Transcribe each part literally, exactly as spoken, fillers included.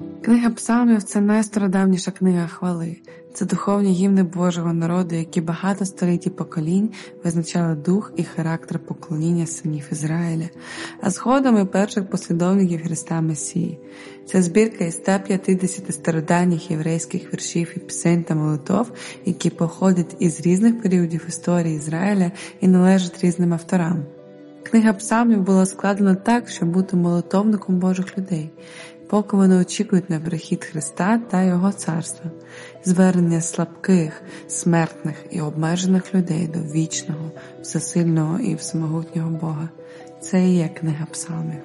Книга Псалмів – це найстародавніша книга хвали. Це духовні гімни Божого народу, які багато століть і поколінь визначали дух і характер поклоніння синів Ізраїля, а згодом і перших послідовників Христа Месії. Це збірка із ста п'ятдесяти стародавніх єврейських віршів і пісень та молитов, які походять із різних періодів історії Ізраїля і належать різним авторам. Книга Псалмів була складена так, щоб бути молитовником Божих людей, поки вони очікують на прихід Христа та Його царства, звернення слабких, смертних і обмежених людей до вічного, всесильного і всемогутнього Бога. Це і є книга Псалмів.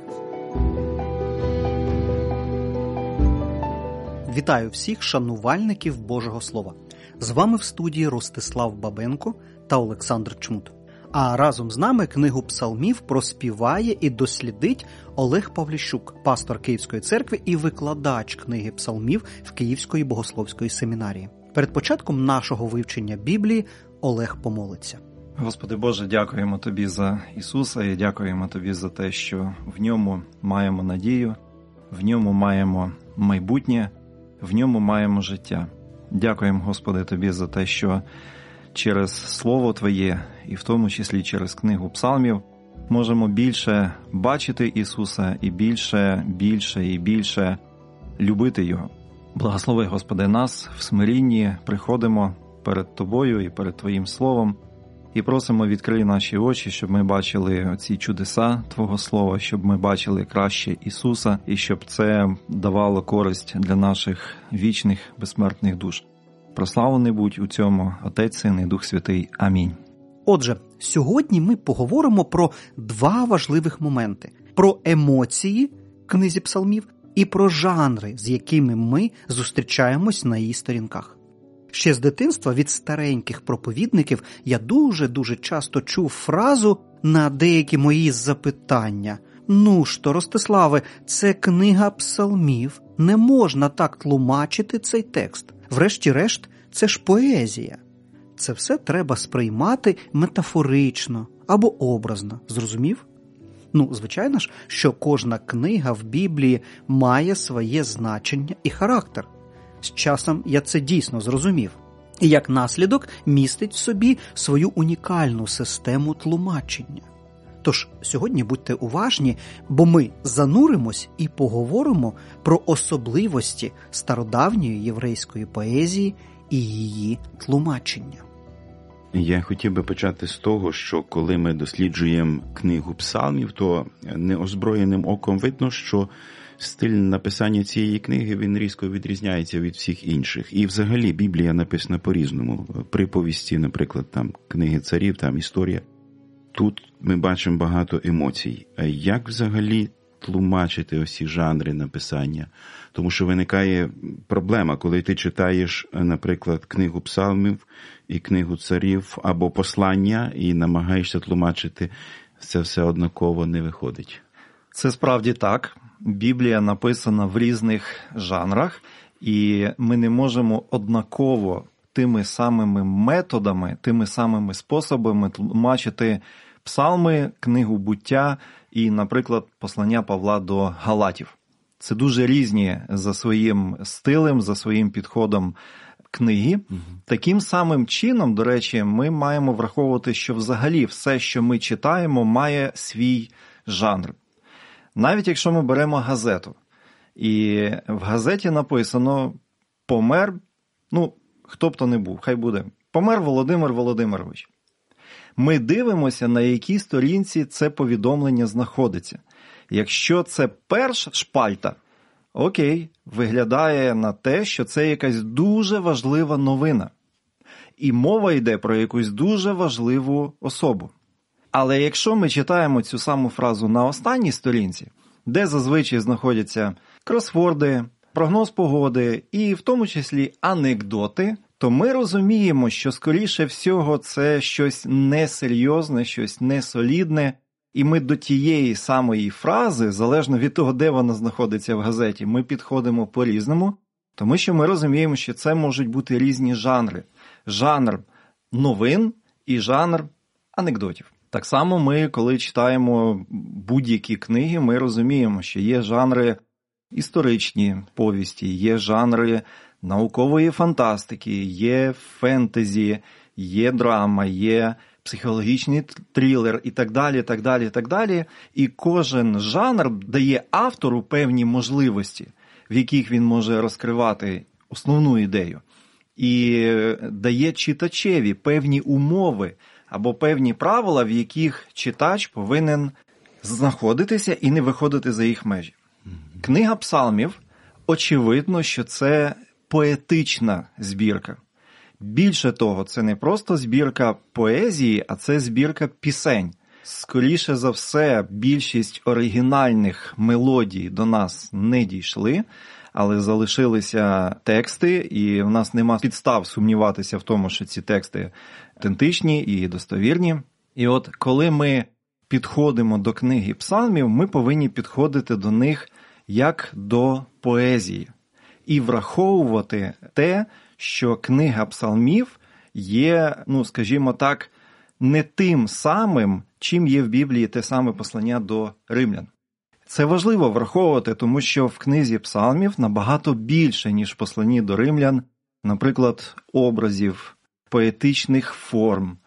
Вітаю всіх шанувальників Божого Слова. З вами в студії Ростислав Бабенко та Олександр Чмут. А разом з нами книгу Псалмів проспіває і дослідить Олег Павліщук, пастор Київської церкви і викладач книги Псалмів в Київської богословської семінарії. Перед початком нашого вивчення Біблії Олег помолиться. Господи Боже, дякуємо Тобі за Ісуса і дякуємо Тобі за те, що в Ньому маємо надію, в Ньому маємо майбутнє, в Ньому маємо життя. Дякуємо, Господи, Тобі за те, що через Слово Твоє, і в тому числі через книгу Псалмів, можемо більше бачити Ісуса і більше, більше і більше любити Його. Благослови, Господи, нас в смирінні, приходимо перед Тобою і перед Твоїм Словом і просимо, відкрий наші очі, щоб ми бачили оці чудеса Твого Слова, щоб ми бачили краще Ісуса і щоб це давало користь для наших вічних безсмертних душ. Прославлений будь у цьому Отець, Син і Дух Святий. Амінь. Отже, сьогодні ми поговоримо про два важливих моменти. Про емоції в книзі Псалмів і про жанри, з якими ми зустрічаємось на її сторінках. Ще з дитинства від стареньких проповідників я дуже-дуже часто чув фразу на деякі мої запитання. «Ну ж то, Ростиславе, це книга Псалмів, не можна так тлумачити цей текст. Врешті-решт, це ж поезія. Це все треба сприймати метафорично або образно. Зрозумів?» Ну, звичайно ж, що кожна книга в Біблії має своє значення і характер. З часом я це дійсно зрозумів. І як наслідок містить в собі свою унікальну систему тлумачення. Тож сьогодні будьте уважні, бо ми зануримось і поговоримо про особливості стародавньої єврейської поезії і її тлумачення. Я хотів би почати з того, що коли ми досліджуємо книгу Псалмів, то неозброєним оком видно, що стиль написання цієї книги, він різко відрізняється від всіх інших. І взагалі Біблія написана по-різному. Приповісті, наприклад, там книги царів, там історія. Тут ми бачимо багато емоцій. А як взагалі тлумачити ось жанри написання? Тому що виникає проблема, коли ти читаєш, наприклад, книгу Псалмів і книгу царів або послання і намагаєшся тлумачити, це все однаково не виходить. Це справді так. Біблія написана в різних жанрах, і ми не можемо однаково тими самими методами, тими самими способами тлумачити Псалми, книгу Буття і, наприклад, послання Павла до Галатів. Це дуже різні за своїм стилем, за своїм підходом книги. Угу. Таким самим чином, до речі, ми маємо враховувати, що взагалі все, що ми читаємо, має свій жанр. Навіть якщо ми беремо газету, і в газеті написано «Помер», ну, хто б то не був, хай буде, «Помер Володимир Володимирович». Ми дивимося, на якій сторінці це повідомлення знаходиться. Якщо це перша шпальта, окей, виглядає на те, що це якась дуже важлива новина. І мова йде про якусь дуже важливу особу. Але якщо ми читаємо цю саму фразу на останній сторінці, де зазвичай знаходяться кросворди, прогноз погоди і в тому числі анекдоти, то ми розуміємо, що, скоріше всього, це щось несерйозне, щось несолідне, і ми до тієї самої фрази, залежно від того, де вона знаходиться в газеті, ми підходимо по-різному, тому що ми розуміємо, що це можуть бути різні жанри. Жанр новин і жанр анекдотів. Так само ми, коли читаємо будь-які книги, ми розуміємо, що є жанри історичні повісті, є жанри наукової фантастики, є фентезі, є драма, є психологічний трилер і так далі, так далі, так далі. І кожен жанр дає автору певні можливості, в яких він може розкривати основну ідею. І дає читачеві певні умови або певні правила, в яких читач повинен знаходитися і не виходити за їх межі. Книга псалмів, очевидно, що це поетична збірка. Більше того, це не просто збірка поезії, а це збірка пісень. Скоріше за все, більшість оригінальних мелодій до нас не дійшли, але залишилися тексти, і в нас нема підстав сумніватися в тому, що ці тексти автентичні і достовірні. І от коли ми підходимо до книги псалмів, ми повинні підходити до них як до поезії і враховувати те, що книга псалмів є, ну, скажімо так, не тим самим, чим є в Біблії те саме послання до римлян. Це важливо враховувати, тому що в книзі псалмів набагато більше, ніж в посланні до римлян, наприклад, образів, поетичних форм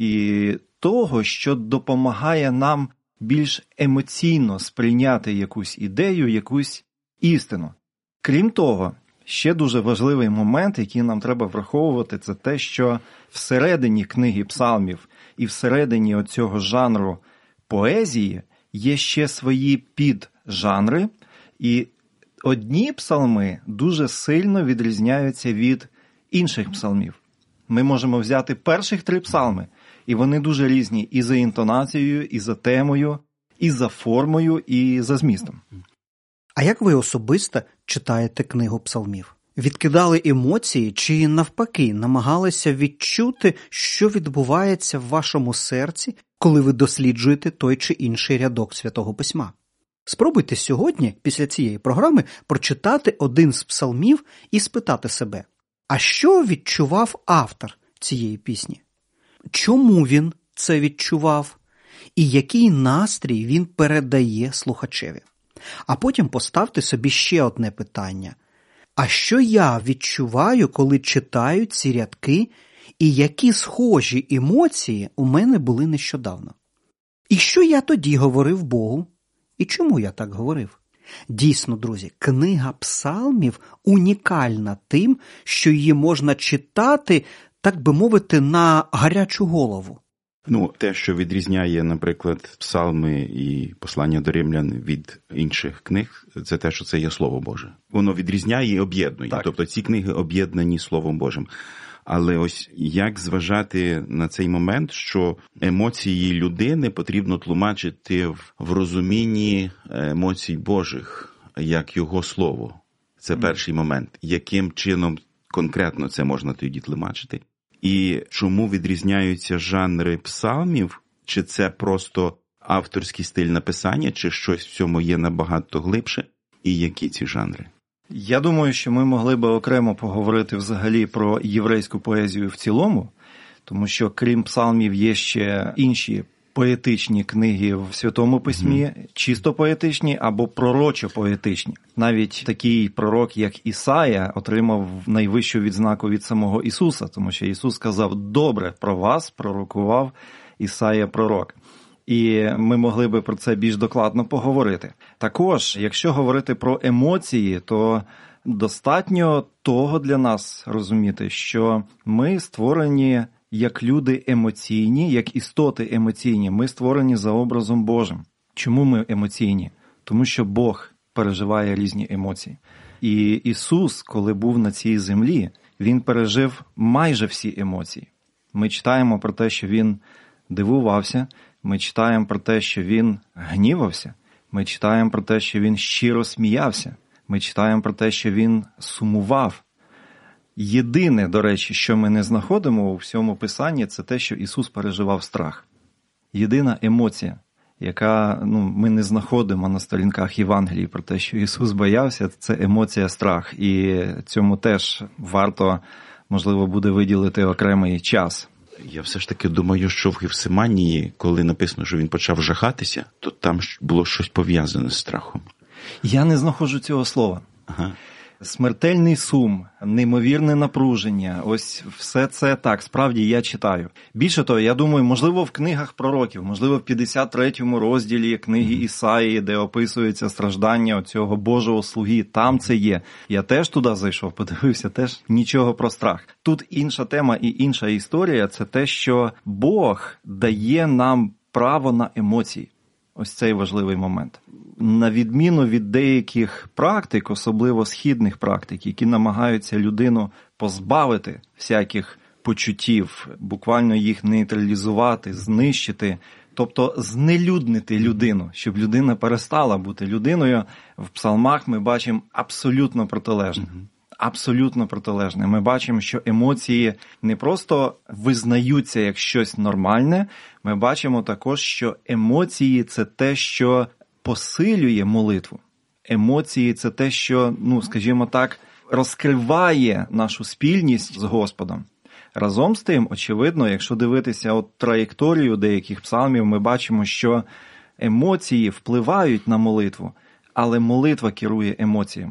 і того, що допомагає нам більш емоційно сприйняти якусь ідею, якусь істину. Крім того, ще дуже важливий момент, який нам треба враховувати, це те, що всередині книги псалмів і всередині оцього жанру поезії є ще свої піджанри, і одні псалми дуже сильно відрізняються від інших псалмів. Ми можемо взяти перших три псалми, і вони дуже різні і за інтонацією, і за темою, і за формою, і за змістом. А як ви особисто читаєте книгу псалмів? Відкидали емоції чи, навпаки, намагалися відчути, що відбувається в вашому серці, коли ви досліджуєте той чи інший рядок Святого Письма? Спробуйте сьогодні, після цієї програми, прочитати один з псалмів і спитати себе, а що відчував автор цієї пісні? Чому він це відчував? І який настрій він передає слухачеві? А потім поставте собі ще одне питання. А що я відчуваю, коли читаю ці рядки, і які схожі емоції у мене були нещодавно? І що я тоді говорив Богу? І чому я так говорив? Дійсно, друзі, книга псалмів унікальна тим, що її можна читати, так би мовити, на гарячу голову. Ну, те, що відрізняє, наприклад, псалми і послання до римлян від інших книг, це те, що це є Слово Боже. Воно відрізняє і об'єднує. Так. Тобто ці книги об'єднані Словом Божим. Але ось як зважати на цей момент, що емоції людини потрібно тлумачити в розумінні емоцій Божих, як Його Слово. Це перший момент. Яким чином конкретно це можна тоді тлумачити? І чому відрізняються жанри псалмів? Чи це просто авторський стиль написання, чи щось в цьому є набагато глибше? І які ці жанри? Я думаю, що ми могли би окремо поговорити взагалі про єврейську поезію в цілому, тому що крім псалмів є ще інші поетичні книги в Святому Письмі, mm-hmm. чисто поетичні або пророчо-поетичні. Навіть такий пророк, як Ісая, отримав найвищу відзнаку від самого Ісуса, тому що Ісус сказав: «Добре про вас пророкував Ісая пророк». І ми могли би про це більш докладно поговорити. Також, якщо говорити про емоції, то достатньо того для нас розуміти, що ми створені як люди емоційні, як істоти емоційні. Ми створені за образом Божим. Чому ми емоційні? Тому що Бог переживає різні емоції. І Ісус, коли був на цій землі, Він пережив майже всі емоції. Ми читаємо про те, що Він дивувався, ми читаємо про те, що Він гнівався, ми читаємо про те, що Він щиро сміявся, ми читаємо про те, що Він сумував. Єдине, до речі, що ми не знаходимо у всьому Писанні, це те, що Ісус переживав страх. Єдина емоція, яка ну, ми не знаходимо на сторінках Євангелії про те, що Ісус боявся, це емоція страх. І цьому теж варто, можливо, буде виділити окремий час. Я все ж таки думаю, що в Гефсиманії, коли написано, що він почав жахатися, то там було щось пов'язане з страхом. Я не знаходжу цього слова. Ага. Смертельний сум, неймовірне напруження, ось все це так, справді я читаю. Більше того, я думаю, можливо, в книгах пророків, можливо, в п'ятдесят третьому розділі книги Ісаї, де описується страждання цього Божого слуги, там це є. Я теж туди зайшов, подивився, теж нічого про страх. Тут інша тема і інша історія – це те, що Бог дає нам право на емоції. Ось цей важливий момент. На відміну від деяких практик, особливо східних практик, які намагаються людину позбавити всяких почуттів, буквально їх нейтралізувати, знищити, тобто знелюднити людину, щоб людина перестала бути людиною, в псалмах ми бачимо абсолютно протилежне. Абсолютно протилежне. Ми бачимо, що емоції не просто визнаються як щось нормальне, ми бачимо також, що емоції – це те, що посилює молитву. Емоції – це те, що, ну, скажімо так, розкриває нашу спільність з Господом. Разом з тим, очевидно, якщо дивитися от траєкторію деяких псалмів, ми бачимо, що емоції впливають на молитву, але молитва керує емоціями.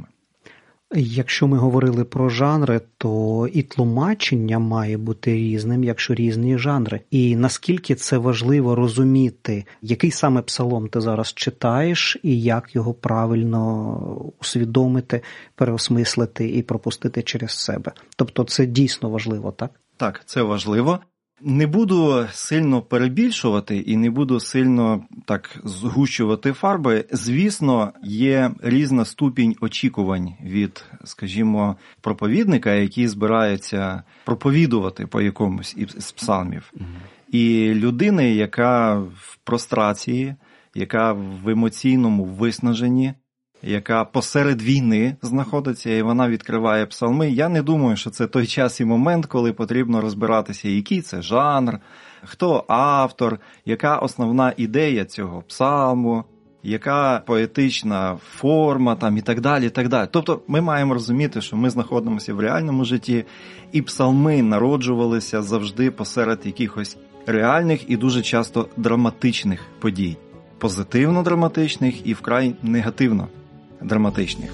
Якщо ми говорили про жанри, то і тлумачення має бути різним, якщо різні жанри. І наскільки це важливо розуміти, який саме псалом ти зараз читаєш і як його правильно усвідомити, переосмислити і пропустити через себе. Тобто це дійсно важливо, так? Так, це важливо. Не буду сильно перебільшувати і не буду сильно так згущувати фарби. Звісно, є різна ступінь очікувань від, скажімо, проповідника, який збирається проповідувати по якомусь із псалмів. Mm-hmm. І людини, яка в прострації, яка в емоційному виснаженні, яка посеред війни знаходиться, і вона відкриває псалми. Я не думаю, що це той час і момент, коли потрібно розбиратися, який це жанр, хто автор, яка основна ідея цього псалму, яка поетична форма там, і так далі, і так далі. Тобто ми маємо розуміти, що ми знаходимося в реальному житті, і псалми народжувалися завжди посеред якихось реальних і дуже часто драматичних подій. Позитивно-драматичних і вкрай негативно драматичних.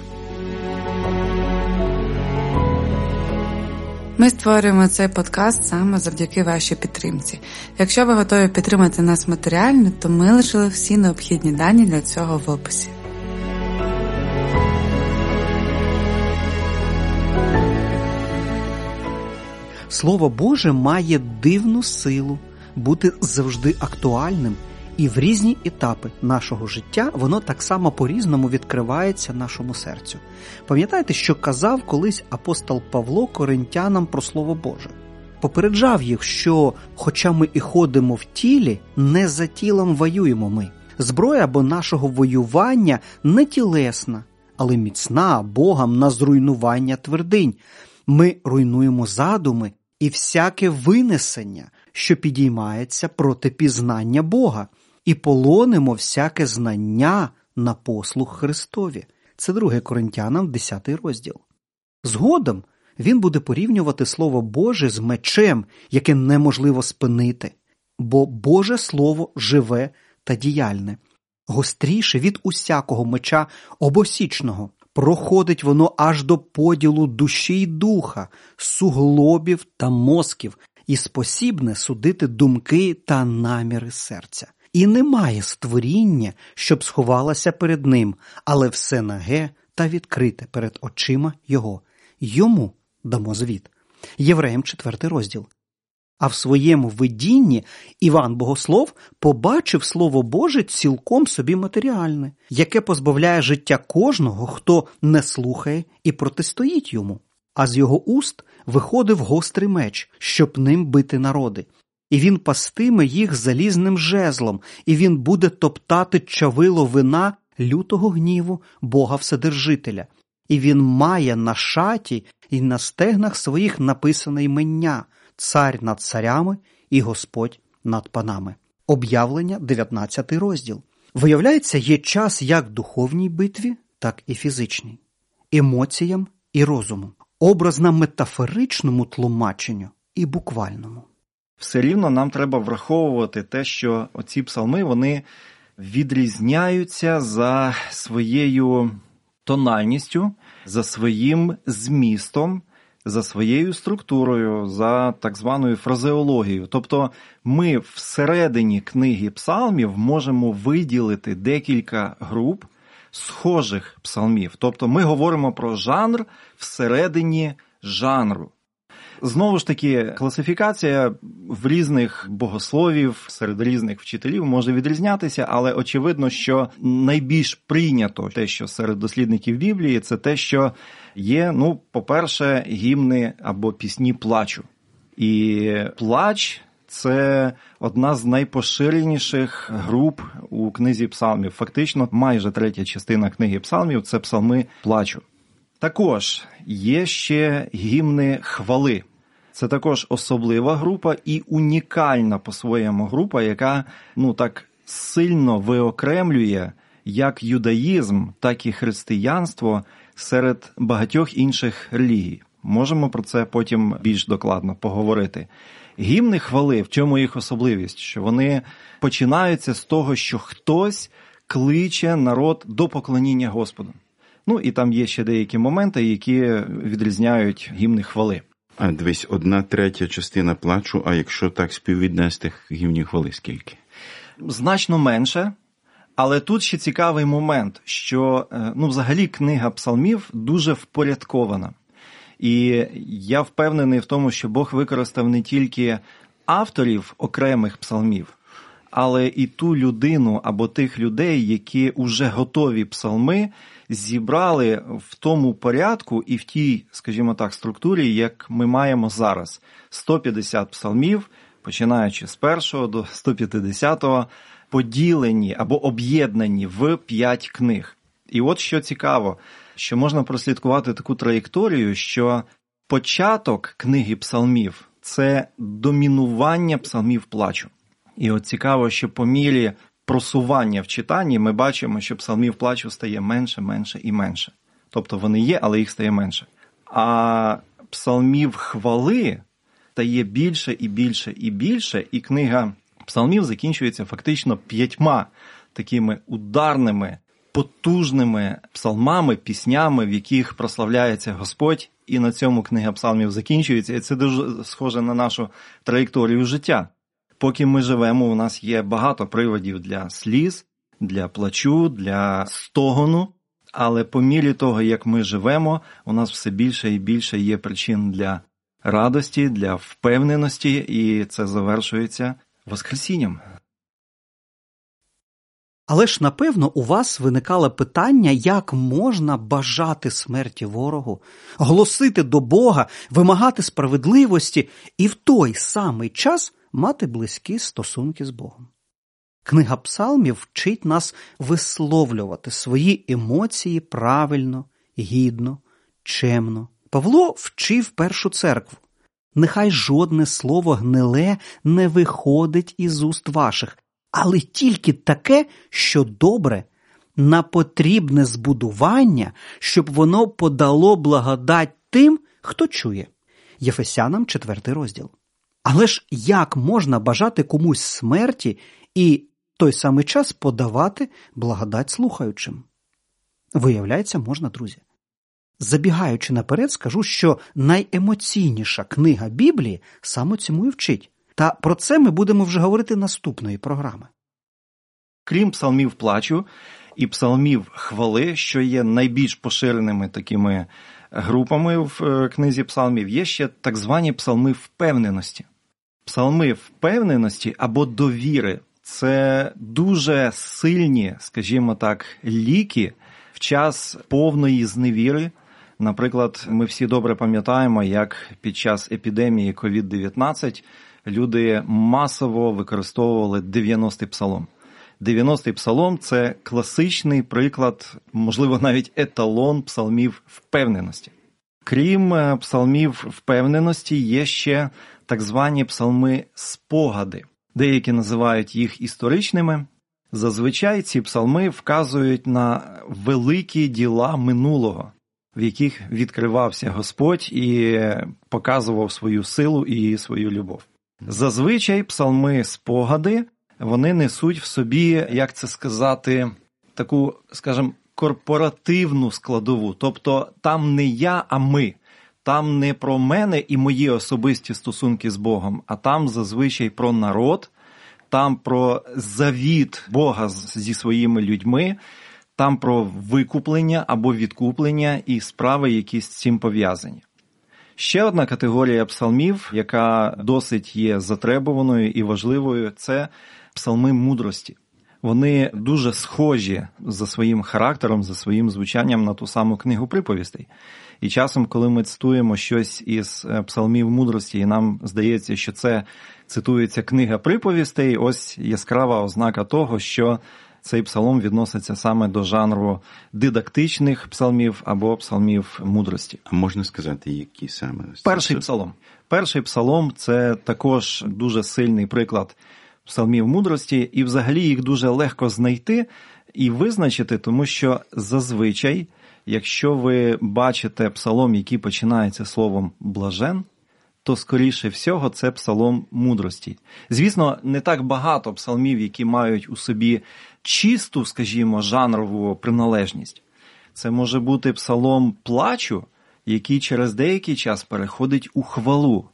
Ми створюємо цей подкаст саме завдяки вашій підтримці. Якщо ви готові підтримати нас матеріально, то ми лишили всі необхідні дані для цього в описі. Слово Боже має дивну силу бути завжди актуальним, і в різні етапи нашого життя воно так само по-різному відкривається нашому серцю. Пам'ятаєте, що казав колись апостол Павло коринтянам про Слово Боже? Попереджав їх, що, хоча ми і ходимо в тілі, не за тілом воюємо ми. Зброя бо нашого воювання не тілесна, але міцна Богом на зруйнування твердинь. Ми руйнуємо задуми і всяке винесення, що підіймається проти пізнання Бога, і полонимо всяке знання на послуг Христові. Це друге Коринтянам, десятий розділ. Згодом він буде порівнювати Слово Боже з мечем, яке неможливо спинити, бо Боже Слово живе та діяльне. Гостріше від усякого меча обосічного. Проходить воно аж до поділу душі й духа, суглобів та мозків, і спосібне судити думки та наміри серця. І немає створіння, щоб сховалося перед ним, але все наге та відкрите перед очима його. Йому дамо звіт. Євреям, четвертий розділ. А в своєму видінні Іван Богослов побачив Слово Боже цілком собі матеріальне, яке позбавляє життя кожного, хто не слухає і протистоїть йому. А з його уст виходив гострий меч, щоб ним бити народи. І він пастиме їх залізним жезлом, і він буде топтати чавило вина лютого гніву Бога Вседержителя. І він має на шаті і на стегнах своїх написане імення «Цар над царями і Господь над панами». Об'явлення, дев'ятнадцятий розділ. Виявляється, є час як духовній битві, так і фізичній. Емоціям і розуму. Образно-метафоричному тлумаченню і буквальному. Все рівно нам треба враховувати те, що оці псалми, вони відрізняються за своєю тональністю, за своїм змістом, за своєю структурою, за так званою фразеологією. Тобто ми всередині книги псалмів можемо виділити декілька груп схожих псалмів. Тобто ми говоримо про жанр всередині жанру. Знову ж таки, класифікація в різних богословів, серед різних вчителів може відрізнятися, але очевидно, що найбільш прийнято те, що серед дослідників Біблії, це те, що є, ну, по-перше, гімни або пісні плачу. І плач – це одна з найпоширеніших груп у книзі псалмів. Фактично, майже третя частина книги псалмів – це псалми плачу. Також є ще гімни хвали. Це також особлива група і унікальна по-своєму група, яка, ну, так сильно виокремлює як юдаїзм, так і християнство серед багатьох інших релігій. Можемо про це потім більш докладно поговорити. Гімни хвали, в чому їх особливість? Що вони починаються з того, що хтось кличе народ до поклоніння Господу. Ну, і там є ще деякі моменти, які відрізняють гімни хвали. А дивись, одна третя частина плачу, а якщо так співвіднести гімнів хвали, скільки? Значно менше, але тут ще цікавий момент, що, ну, взагалі книга псалмів дуже впорядкована. І я впевнений в тому, що Бог використав не тільки авторів окремих псалмів, але і ту людину або тих людей, які уже готові псалми зібрали в тому порядку і в тій, скажімо так, структурі, як ми маємо зараз. сто п'ятдесят псалмів, починаючи з першого до сто п'ятдесятого, поділені або об'єднані в п'ять книг. І от що цікаво, що можна прослідкувати таку траєкторію, що початок книги псалмів – це домінування псалмів плачу. І от цікаво, що по мірі просування в читанні ми бачимо, що псалмів плачу стає менше, менше і менше. Тобто вони є, але їх стає менше. А псалмів хвали стає більше і більше і більше, і книга псалмів закінчується фактично п'ятьма такими ударними, потужними псалмами, піснями, в яких прославляється Господь, і на цьому книга псалмів закінчується. І це дуже схоже на нашу траєкторію життя. Поки ми живемо, у нас є багато приводів для сліз, для плачу, для стогону, але по мірі того, як ми живемо, у нас все більше і більше є причин для радості, для впевненості, і це завершується Воскресінням. Але ж, напевно, у вас виникало питання, як можна бажати смерті ворогу, голосити до Бога, вимагати справедливості і в той самий час мати близькі стосунки з Богом. Книга псалмів вчить нас висловлювати свої емоції правильно, гідно, чемно. Павло вчив першу церкву. Нехай жодне слово гниле не виходить із уст ваших, але тільки таке, що добре, на потрібне збудування, щоб воно подало благодать тим, хто чує. Єфесянам четвертий розділ. Але ж як можна бажати комусь смерті і в той самий час подавати благодать слухаючим? Виявляється, можна, друзі. Забігаючи наперед, скажу, що найемоційніша книга Біблії саме цьому і вчить. Та про це ми будемо вже говорити наступної програми. Крім псалмів плачу і псалмів хвали, що є найбільш поширеними такими групами в книзі псалмів, є ще так звані псалми впевненості. Псалми впевненості або довіри – це дуже сильні, скажімо так, ліки в час повної зневіри. Наприклад, ми всі добре пам'ятаємо, як під час епідемії ковід дев'ятнадцять люди масово використовували дев'яностий псалом. дев'яностий псалом – це класичний приклад, можливо, навіть еталон псалмів впевненості. Крім псалмів впевненості, є ще так звані псалми спогади. Деякі називають їх історичними. Зазвичай ці псалми вказують на великі діла минулого, в яких відкривався Господь і показував свою силу і свою любов. Зазвичай псалми спогади вони несуть в собі, як це сказати, таку, скажімо, корпоративну складову. Тобто там не я, а ми. Там не про мене і мої особисті стосунки з Богом, а там зазвичай про народ, там про завіт Бога зі своїми людьми, там про викуплення або відкуплення і справи, які з цим пов'язані. Ще одна категорія псалмів, яка досить є затребуваною і важливою, це псалми мудрості. Вони дуже схожі за своїм характером, за своїм звучанням на ту саму книгу приповістей. І часом, коли ми цитуємо щось із псалмів мудрості, і нам здається, що це цитується книга приповістей, ось яскрава ознака того, що цей псалом відноситься саме до жанру дидактичних псалмів або псалмів мудрості. А можна сказати, які саме? Перший псалом. Перший псалом – це також дуже сильний приклад псалмів мудрості, і взагалі їх дуже легко знайти і визначити, тому що зазвичай, якщо ви бачите псалом, який починається словом «блажен», то, скоріше всього, це псалом мудрості. Звісно, не так багато псалмів, які мають у собі чисту, скажімо, жанрову приналежність. Це може бути псалом плачу, який через деякий час переходить у хвалу.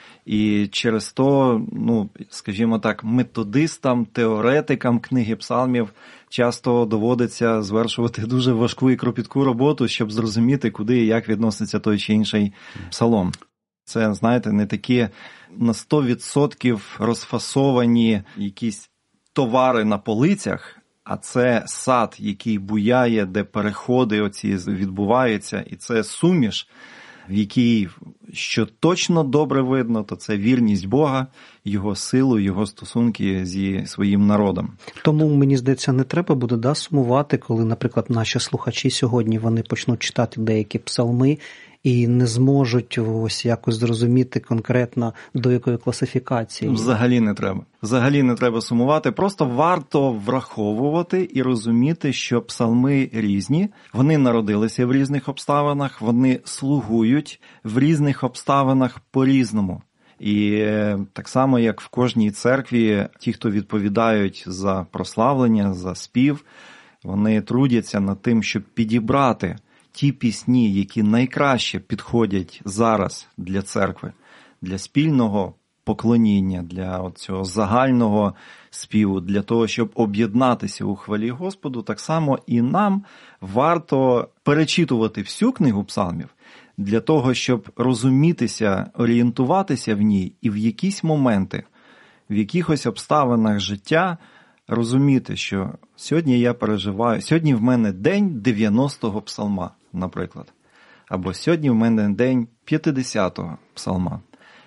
І через то, ну, скажімо так, методистам, теоретикам книги псалмів часто доводиться звершувати дуже важку і кропітку роботу, щоб зрозуміти, куди і як відноситься той чи інший псалом. Це, знаєте, не такі на сто відсотків розфасовані якісь товари на полицях, а це сад, який буяє, де переходи оці відбуваються, і це суміш, в якій, що точно добре видно, то це вірність Бога, Його силу, Його стосунки зі своїм народом. Тому, мені здається, не треба буде да, сумувати, коли, наприклад, наші слухачі сьогодні вони почнуть читати деякі псалми і не зможуть ось якось зрозуміти конкретно, до якої класифікації. Взагалі не треба. Взагалі не треба сумувати. Просто варто враховувати і розуміти, що псалми різні. Вони народилися в різних обставинах, вони слугують в різних обставинах по-різному. І так само, як в кожній церкві, ті, хто відповідають за прославлення, за спів, вони трудяться над тим, щоб підібрати ті пісні, які найкраще підходять зараз для церкви, для спільного поклоніння, для цього загального співу, для того, щоб об'єднатися у хвалі Господу, так само і нам варто перечитувати всю книгу псалмів, для того, щоб розумітися, орієнтуватися в ній і в якісь моменти, в якихось обставинах життя розуміти, що сьогодні я переживаю, сьогодні в мене день дев'яностого псалма, наприклад, або сьогодні в мене день п'ятдесятого псалма.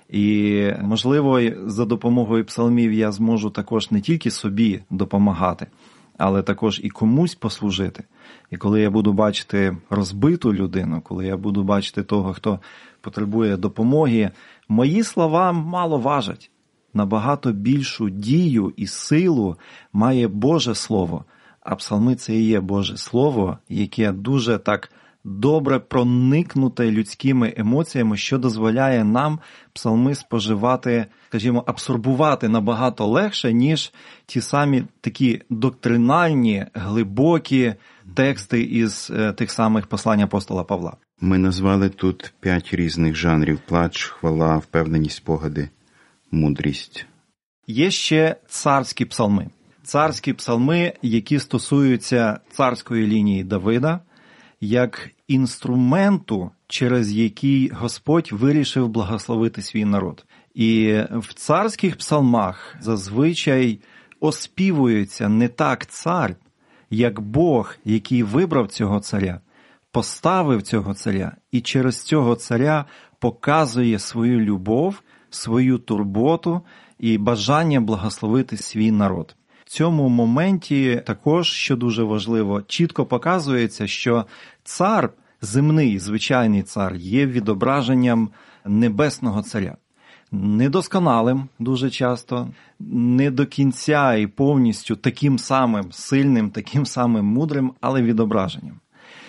І, можливо, за допомогою псалмів я зможу також не тільки собі допомагати, але також і комусь послужити. І коли я буду бачити розбиту людину, коли я буду бачити того, хто потребує допомоги, мої слова мало важать. Набагато більшу дію і силу має Боже Слово. А псалми – це і є Боже Слово, яке дуже так добре проникнуте людськими емоціями, що дозволяє нам псалми споживати, скажімо, абсорбувати набагато легше, ніж ті самі такі доктринальні, глибокі тексти із тих самих послань апостола Павла. Ми назвали тут п'ять різних жанрів: плач, хвала, впевненість, спогади, мудрість. Є ще царські псалми. Царські псалми, які стосуються царської лінії Давида, як інструменту, через який Господь вирішив благословити свій народ. І в царських псалмах зазвичай оспівується не так цар, як Бог, який вибрав цього царя, поставив цього царя і через цього царя показує свою любов, свою турботу і бажання благословити свій народ. В цьому моменті також, що дуже важливо, чітко показується, що цар, земний, звичайний цар, є відображенням небесного царя. Недосконалим дуже часто, не до кінця і повністю таким самим сильним, таким самим мудрим, але відображенням.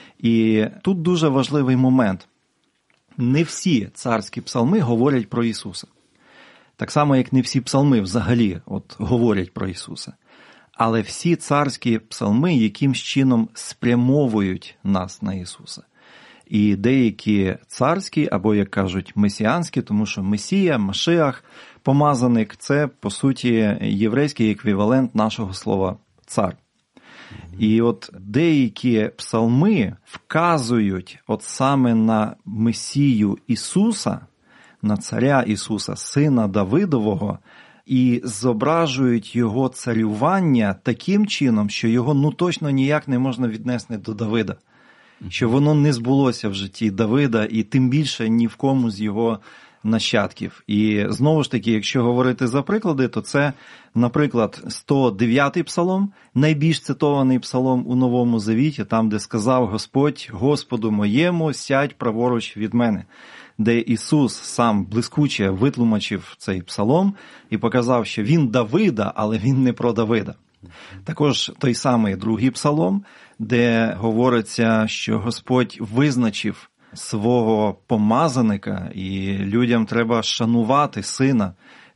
І тут дуже важливий момент. Не всі царські псалми говорять про Ісуса. Так само, як не всі псалми взагалі от, говорять про Ісуса. Але всі царські псалми якимсь чином спрямовують нас на Ісуса. І деякі царські, або, як кажуть, месіанські, тому що Месія, Машиах, помазаник – це, по суті, єврейський еквівалент нашого слова «цар». І от деякі псалми вказують от саме на Месію Ісуса, на царя Ісуса, сина Давидового, і зображують його царювання таким чином, що його ну точно ніяк не можна віднести до Давида. Що воно не збулося в житті Давида і тим більше ні в кому з його нащадків. І знову ж таки, якщо говорити за приклади, то це, наприклад, сто дев'ятий псалом, найбільш цитований псалом у Новому Завіті, там, де сказав Господь Господу моєму, сядь праворуч від мене, де Ісус сам блискуче витлумачив цей псалом і показав, що він Давида, але він не про Давида. Також той самий другий псалом, де говориться, що Господь визначив свого помазаника, і людям треба шанувати сина,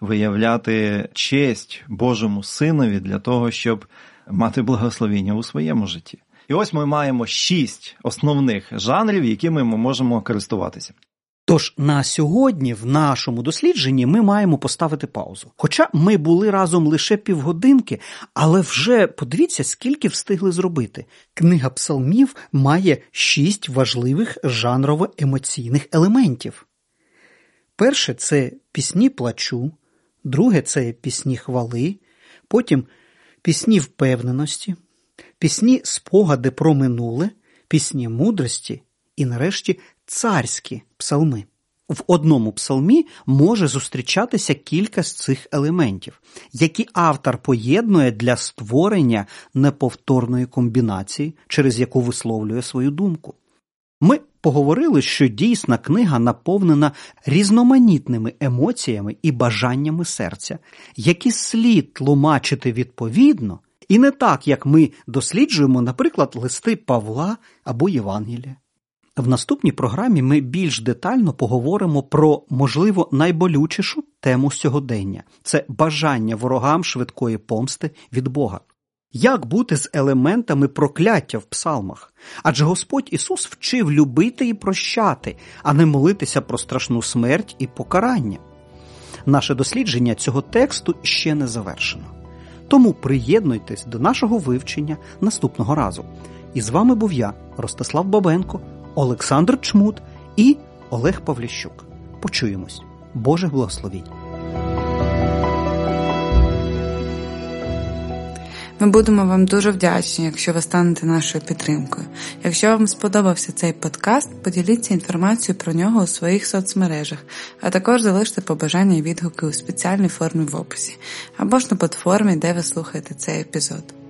виявляти честь Божому синові для того, щоб мати благословення у своєму житті. І ось ми маємо шість основних жанрів, якими ми можемо користуватися. Тож на сьогодні в нашому дослідженні ми маємо поставити паузу. Хоча ми були разом лише півгодинки, але вже подивіться, скільки встигли зробити. Книга псалмів має шість важливих жанрово-емоційних елементів. Перше – це пісні плачу, друге – це пісні хвали, потім пісні впевненості, пісні спогади про минуле, пісні мудрості і, нарешті, царські псалми. В одному псалмі може зустрічатися кілька з цих елементів, які автор поєднує для створення неповторної комбінації, через яку висловлює свою думку. Ми поговорили, що дійсна книга наповнена різноманітними емоціями і бажаннями серця, які слід тлумачити відповідно, і не так, як ми досліджуємо, наприклад, листи Павла або Євангелія. В наступній програмі ми більш детально поговоримо про, можливо, найболючішу тему сьогодення – це бажання ворогам швидкої помсти від Бога. Як бути з елементами прокляття в псалмах? Адже Господь Ісус вчив любити і прощати, а не молитися про страшну смерть і покарання. Наше дослідження цього тексту ще не завершено. Тому приєднуйтесь до нашого вивчення наступного разу. І з вами був я, Ростислав Бабенко, Олександр Чмут і Олег Павліщук. Почуємось. Божих благословінь. Ми будемо вам дуже вдячні, якщо ви станете нашою підтримкою. Якщо вам сподобався цей подкаст, поділіться інформацією про нього у своїх соцмережах, а також залиште побажання і відгуки у спеціальній формі в описі, або ж на платформі, де ви слухаєте цей епізод.